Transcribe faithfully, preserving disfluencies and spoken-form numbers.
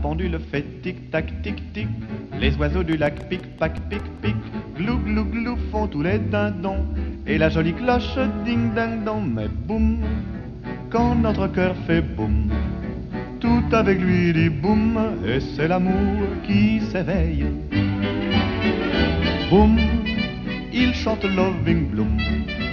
pendule fait tic-tac, tic-tic. Les oiseaux du lac pic-pac, pic-pic. Glou, glou, glou font tous les dindons. Et la jolie cloche ding-ding-dong. Mais boum, quand notre cœur fait boum, tout avec lui dit boum. Et c'est l'amour qui s'éveille. Boum, il chante Loving Bloom.